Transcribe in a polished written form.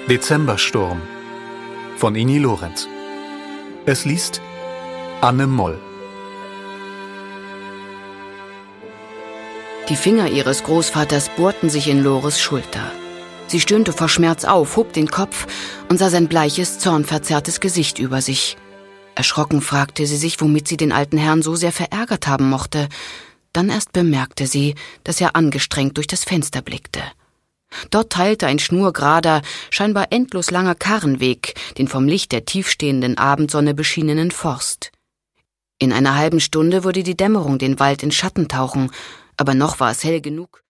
Dezembersturm von Ini Lorenz. Es liest Anne Moll. Die Finger ihres Großvaters bohrten sich in Lores Schulter. Sie stöhnte vor Schmerz auf, hob den Kopf und sah sein bleiches, zornverzerrtes Gesicht über sich. Erschrocken fragte sie sich, womit sie den alten Herrn so sehr verärgert haben mochte. Dann erst bemerkte sie, dass er angestrengt durch das Fenster blickte. Dort teilte ein schnurgerader, scheinbar endlos langer Karrenweg den vom Licht der tiefstehenden Abendsonne beschienenen Forst. In einer halben Stunde würde die Dämmerung den Wald in Schatten tauchen, aber noch war es hell genug,